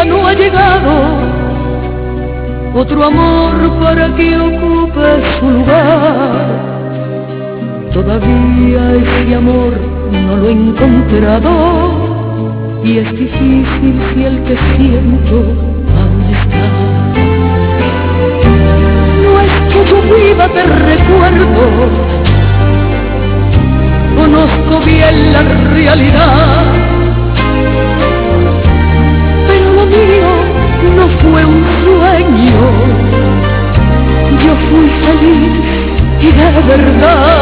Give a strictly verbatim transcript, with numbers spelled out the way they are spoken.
todavía no ha llegado otro amor para que ocupe su lugar. Todavía ese amor no lo he encontrado y es difícil si el que siento aún está. No es que yo viva de recuerdos, conozco bien la realidad, pero lo mío no fue un sueño, yo fui feliz y de verdad.